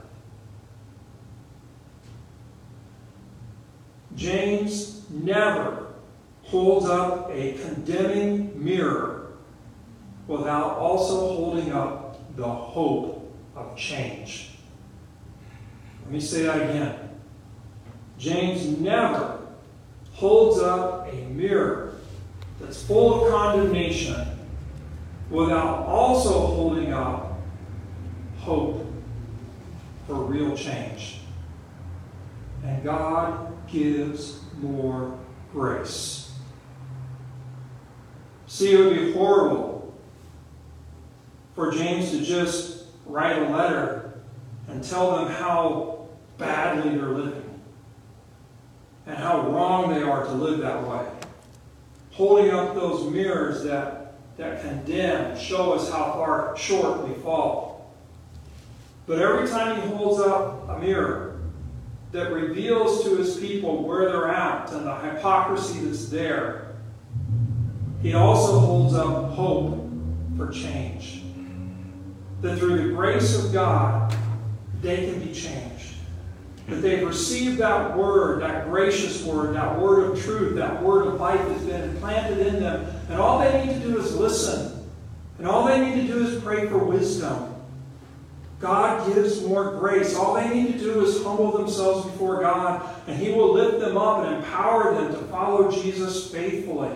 James never holds up a condemning mirror without also holding up the hope of change. Let me say that again. James never holds up a mirror that's full of condemnation without also holding up hope for real change. And God gives more grace. See, it would be horrible for James to just write a letter and tell them how badly they're living and how wrong they are to live that way. Holding up those mirrors that condemn, show us how far short we fall. But every time he holds up a mirror that reveals to his people where they're at and the hypocrisy that's there, he also holds up hope for change. That through the grace of God, they can be changed. That they've received that word, that gracious word, that word of truth, that word of life that's been implanted in them. And all they need to do is listen. And all they need to do is pray for wisdom. God gives more grace. All they need to do is humble themselves before God, and He will lift them up and empower them to follow Jesus faithfully.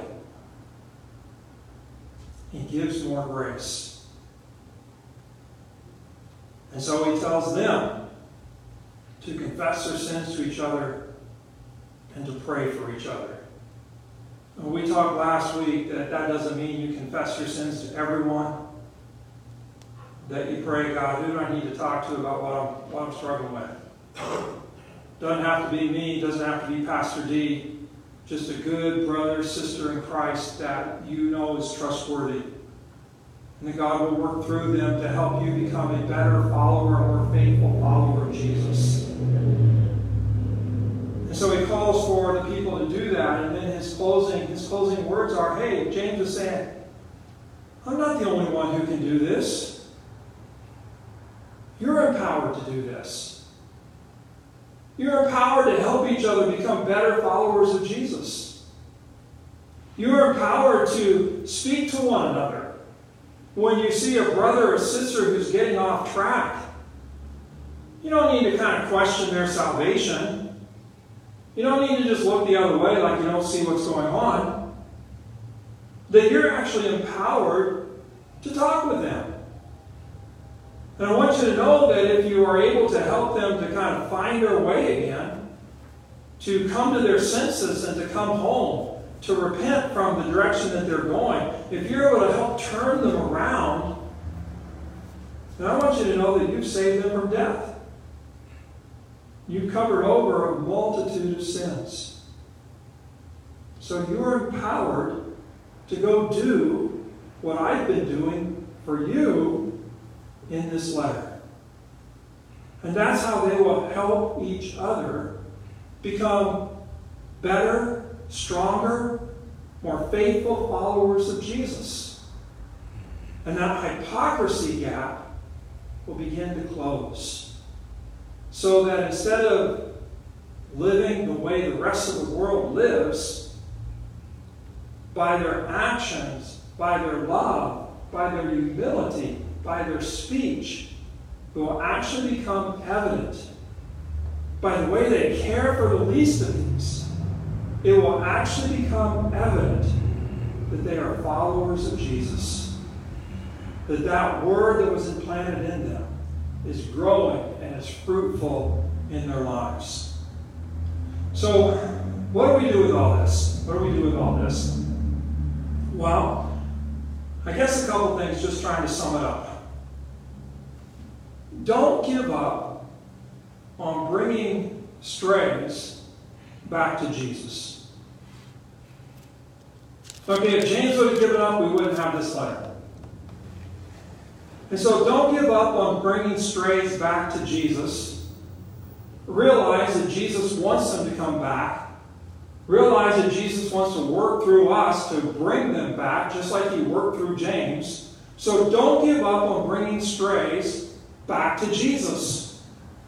He gives more grace. And so He tells them to confess their sins to each other and to pray for each other. And we talked last week that doesn't mean you confess your sins to everyone. That you pray, God, who do I need to talk to about what I'm struggling with? Doesn't have to be me, doesn't have to be Pastor D. Just a good brother, sister in Christ that you know is trustworthy. And that God will work through them to help you become a better follower, a more faithful follower of Jesus. And so he calls for the people to do that. And then his closing words are, hey, James is saying, I'm not the only one who can do this. You're empowered to do this. You're empowered to help each other become better followers of Jesus. You're empowered to speak to one another. When you see a brother or sister who's getting off track, you don't need to kind of question their salvation. You don't need to just look the other way like you don't see what's going on. That you're actually empowered to talk with them. And I want you to know that if you are able to help them to kind of find their way again, to come to their senses and to come home, to repent from the direction that they're going, if you're able to help turn them around, then I want you to know that you've saved them from death. You've covered over a multitude of sins. So you're empowered to go do what I've been doing for you in this letter. And that's how they will help each other become better, stronger, more faithful followers of Jesus. And that hypocrisy gap will begin to close. So that instead of living the way the rest of the world lives, by their actions, by their love, by their humility, by their speech, it will actually become evident. By the way they care for the least of these, it will actually become evident that they are followers of Jesus. That word that was implanted in them is growing and is fruitful in their lives. So, what do we do with all this? What do we do with all this? Well, I guess a couple things, just trying to sum it up. Don't give up on bringing strays back to Jesus. Okay, if James would have given up, we wouldn't have this letter. And so don't give up on bringing strays back to Jesus. Realize that Jesus wants them to come back. Realize that Jesus wants to work through us to bring them back, just like he worked through James. So don't give up on bringing strays back to Jesus.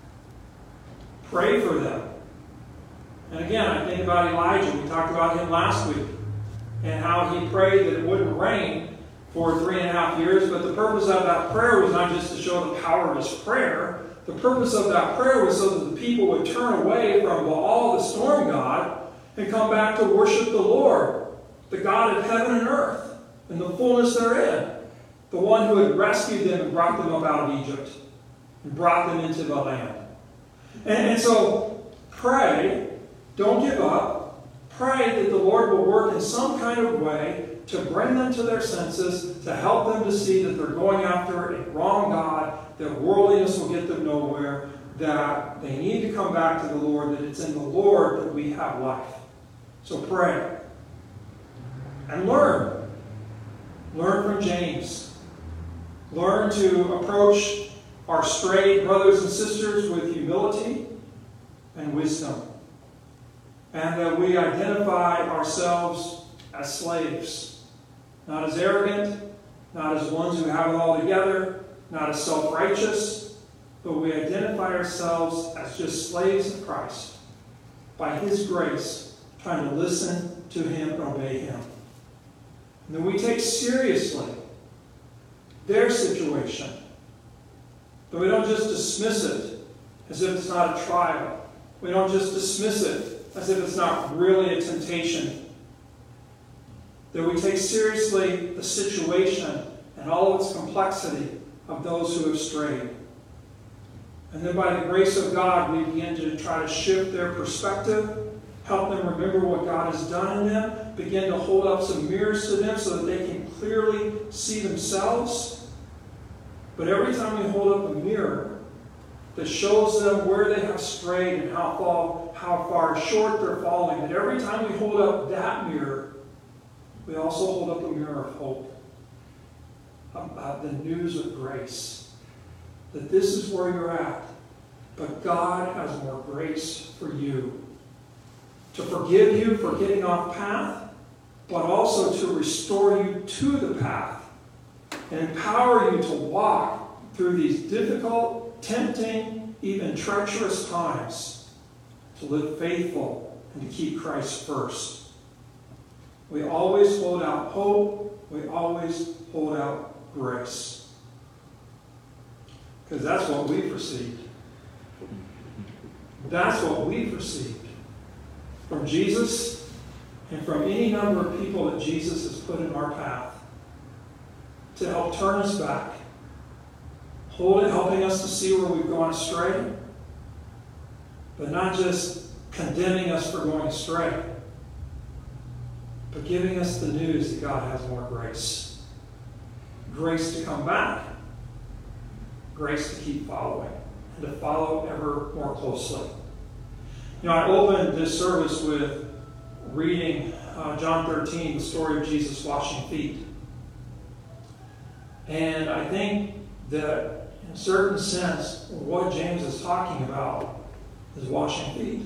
Pray for them. And again, I think about Elijah. We talked about him last week. And how he prayed that it wouldn't rain for 3.5 years. But the purpose of that prayer was not just to show the power of his prayer. The purpose of that prayer was so that the people would turn away from Baal, the storm god, and come back to worship the Lord, the God of heaven and earth, and the fullness therein. The one who had rescued them and brought them up out of Egypt and brought them into the land. And so pray, don't give up. Pray that the Lord will work in some kind of way to bring them to their senses, to help them to see that they're going after a wrong God, that worldliness will get them nowhere, that they need to come back to the Lord, that it's in the Lord that we have life. So pray. And learn. Learn from James. Learn to approach our strayed brothers and sisters with humility and wisdom. And that we identify ourselves as slaves. Not as arrogant, not as ones who have it all together, not as self-righteous, but we identify ourselves as just slaves of Christ. By his grace, trying to listen to him and obey him. And then we take seriously their situation. But we don't just dismiss it as if it's not a trial. We don't just dismiss it as if it's not really a temptation. That we take seriously the situation and all of its complexity of those who have strayed. And then by the grace of God, we begin to try to shift their perspective, help them remember what God has done in them, begin to hold up some mirrors to them so that they can clearly see themselves. But every time we hold up a mirror that shows them where they have strayed and how far short they're falling, that every time we hold up that mirror, we also hold up a mirror of hope, about the news of grace. That this is where you're at, but God has more grace for you. To forgive you for getting off path, but also to restore you to the path and empower you to walk through these difficult, tempting, even treacherous times, to live faithful and to keep Christ first. We always hold out hope. We always hold out grace. Because that's what we've received. That's what we've received from Jesus and from any number of people that Jesus has put in our path to help turn us back, helping us to see where we've gone astray, but not just condemning us for going astray, but giving us the news that God has more grace. Grace to come back, grace to keep following, and to follow ever more closely. I opened this service with reading John 13, the story of Jesus washing feet. And I think that in a certain sense, what James is talking about is washing feet.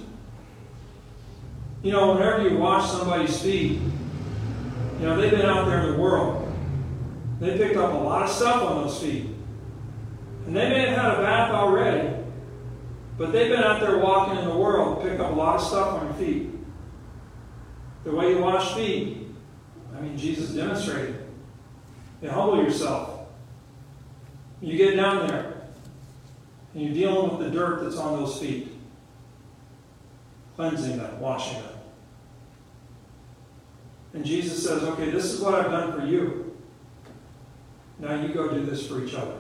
Whenever you wash somebody's feet, they've been out there in the world. They picked up a lot of stuff on those feet. And they may have had a bath already, but they've been out there walking in the world and picked up a lot of stuff on your feet. The way you wash feet, Jesus demonstrated. You humble yourself. You get down there, and you're dealing with the dirt that's on those feet. Cleansing them, washing them. And Jesus says, okay, this is what I've done for you. Now you go do this for each other.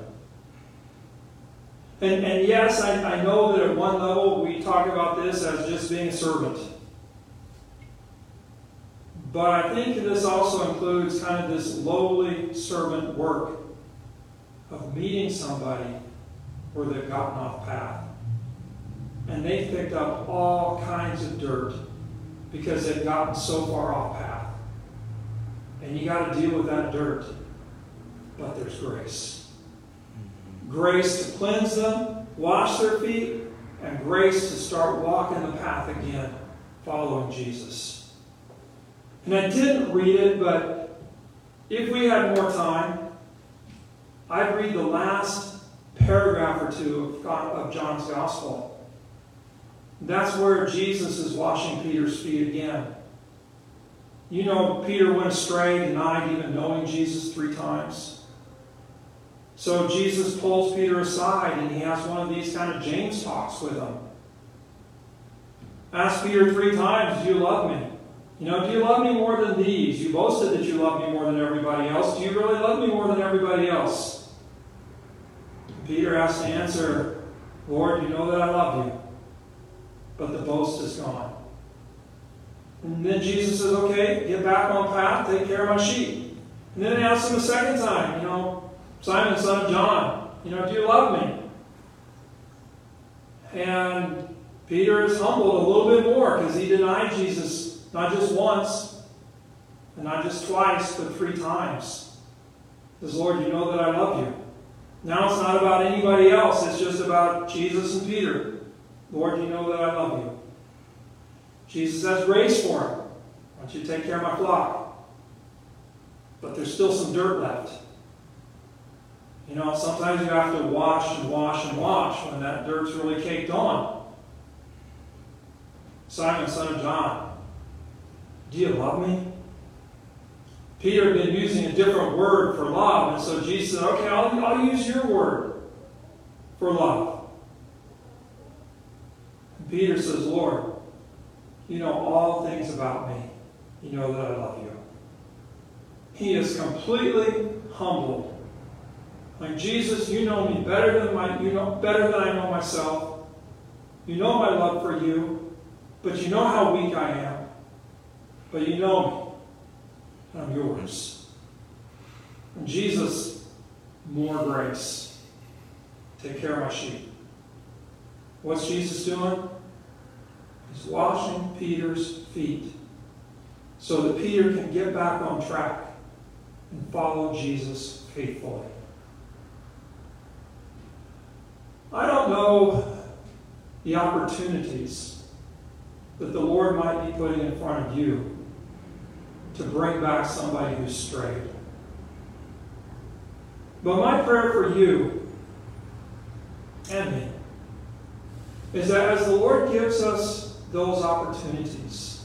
And yes, I know that at one level we talk about this as just being a servant. But I think this also includes kind of this lowly servant work of meeting somebody where they've gotten off path. And they've picked up all kinds of dirt because they've gotten so far off path. And you got to deal with that dirt. But there's grace. Grace to cleanse them, wash their feet, and grace to start walking the path again, following Jesus. And I didn't read it, but if we had more time, I'd read the last paragraph or two of John's Gospel. That's where Jesus is washing Peter's feet again. Peter went astray, denied even knowing Jesus 3 times. So Jesus pulls Peter aside and he has one of these kind of James talks with him. Asked Peter 3 times, do you love me? Do you love me more than these? You boasted that you love me more than everybody else. Do you really love me more than everybody else? Peter has to answer, Lord, you know that I love you. But the boast is gone. And then Jesus says, okay, get back on path, take care of my sheep. And then he asks him a second time, Simon, son of John, do you love me? And Peter is humbled a little bit more because he denied Jesus not just once, and not just twice, but 3 times. He says, Lord, you know that I love you. Now it's not about anybody else, it's just about Jesus and Peter. Lord, you know that I love you. Jesus has grace for him. I want you to take care of my flock. But there's still some dirt left. Sometimes you have to wash and wash and wash when that dirt's really caked on. Simon, son of John, do you love me? Peter had been using a different word for love, and so Jesus said, okay, I'll use your word for love. And Peter says, Lord, you know all things about me. You know that I love you. He is completely humbled. Like, Jesus, you know me better than I know myself. You know my love for you, but you know how weak I am. But you know me, and I'm yours. And Jesus, more grace. Take care of my sheep. What's Jesus doing? He's washing Peter's feet so that Peter can get back on track and follow Jesus faithfully. I don't know the opportunities that the Lord might be putting in front of you to bring back somebody who's strayed. But my prayer for you and me is that as the Lord gives us those opportunities,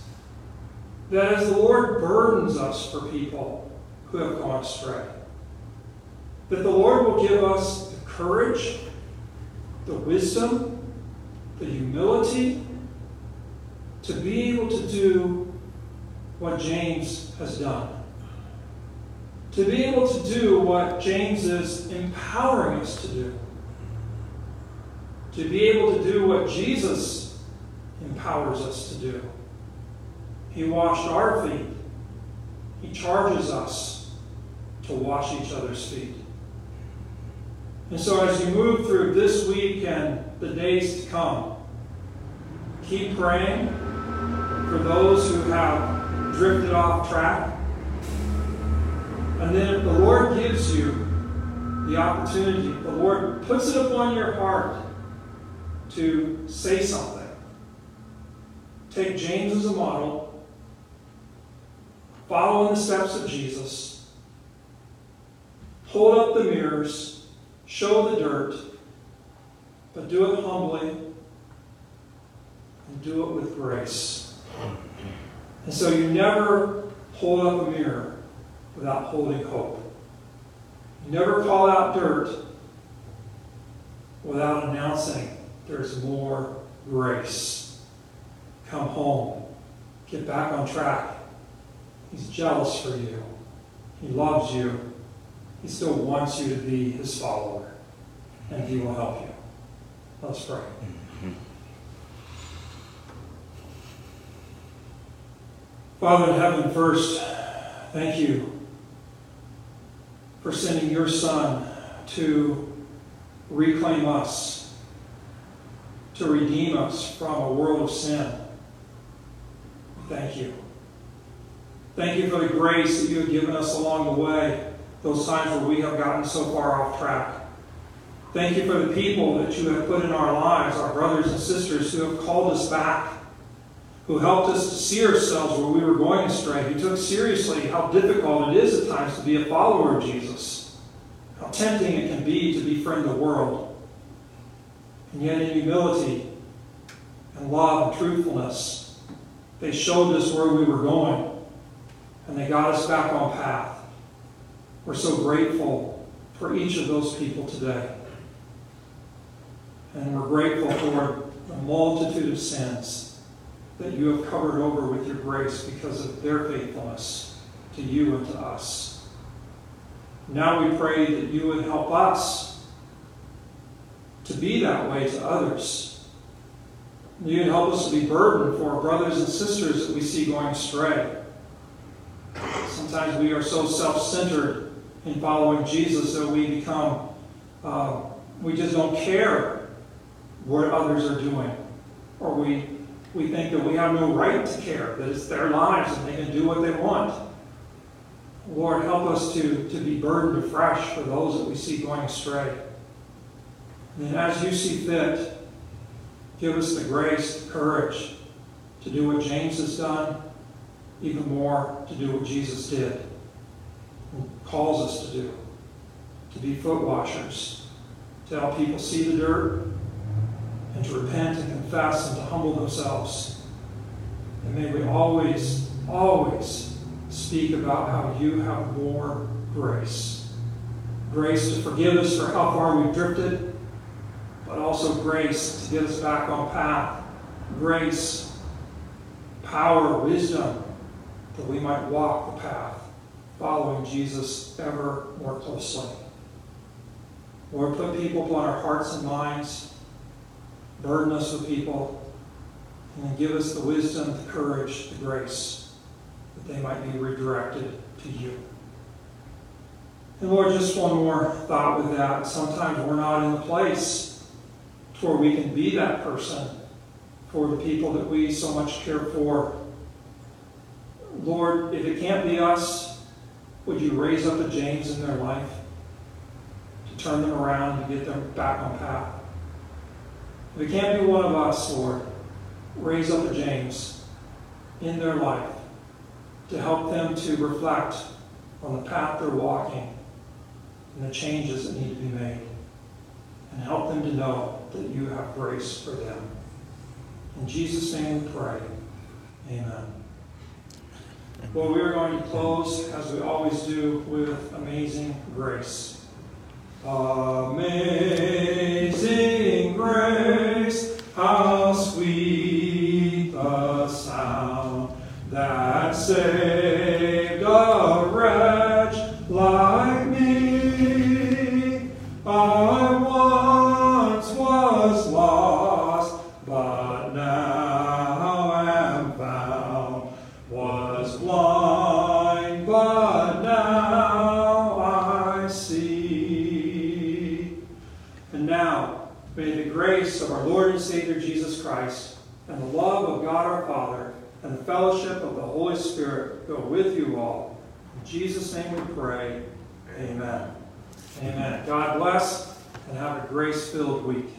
that as the Lord burdens us for people who have gone astray, that the Lord will give us the courage, the wisdom, the humility to be able to do what James has done. To be able to do what James is empowering us to do. To be able to do what Jesus empowers us to do. He washed our feet. He charges us to wash each other's feet. And so as you move through this week and the days to come, keep praying for those who have drifted off track. And then if the Lord gives you the opportunity, the Lord puts it upon your heart to say something. Take James as a model. Follow in the steps of Jesus. Hold up the mirrors. Show the dirt. But do it humbly. And do it with grace. And so you never hold up a mirror without holding hope. You never call out dirt without announcing there's more grace. Come home. Get back on track. He's jealous for you. He loves you. He still wants you to be his follower. And he will help you. Let's pray. Father in heaven, first, thank you for sending your Son to reclaim us, to redeem us from a world of sin. Thank you. Thank you for the grace that you have given us along the way, those times where we have gotten so far off track. Thank you for the people that you have put in our lives, our brothers and sisters who have called us back, who helped us to see ourselves where we were going astray, who took seriously how difficult it is at times to be a follower of Jesus, how tempting it can be to befriend the world. And yet in humility and love and truthfulness, they showed us where we were going, and they got us back on path. We're so grateful for each of those people today. And we're grateful for the multitude of sins that you have covered over with your grace because of their faithfulness to you and to us. Now we pray that you would help us to be that way to others. You would help us to be burdened for our brothers and sisters that we see going astray. Sometimes we are so self-centered in following Jesus that we become, we just don't care what others are doing. Or we think that we have no right to care, that it's their lives and they can do what they want. Lord, help us to be burdened afresh for those that we see going astray. And as you see fit, give us the grace, the courage to do what James has done, even more to do what Jesus did and calls us to be foot washers, to help people see the dirt and to repent and confess and to humble themselves. And may we always, always speak about how you have more grace. Grace to forgive us for how far we've drifted, but also grace to get us back on path. Grace, power, wisdom, that we might walk the path, following Jesus ever more closely. Lord, put people upon our hearts and minds, burden us with people, and then give us the wisdom, the courage, the grace, that they might be redirected to you. And Lord, just one more thought with that. Sometimes we're not in the place where we can be that person for the people that we so much care for. Lord, if it can't be us, would you raise up a James in their life to turn them around and get them back on path? If it can't be one of us, Lord, raise up a James in their life to help them to reflect on the path they're walking and the changes that need to be made, and help them to know that you have grace for them. In Jesus' name we pray. Amen. Well, we are going to close, as we always do, with Amazing Grace. Amazing grace, how sweet the sound that saved a wretch like me. I once was lost, but now am found. Was blind, but now I see. And now, may the grace of our Lord and Savior Jesus Christ, and the love of God our Father, and the fellowship of the Holy Spirit go with you all. In Jesus' name we pray. Amen. Amen. God bless, and have a grace-filled week.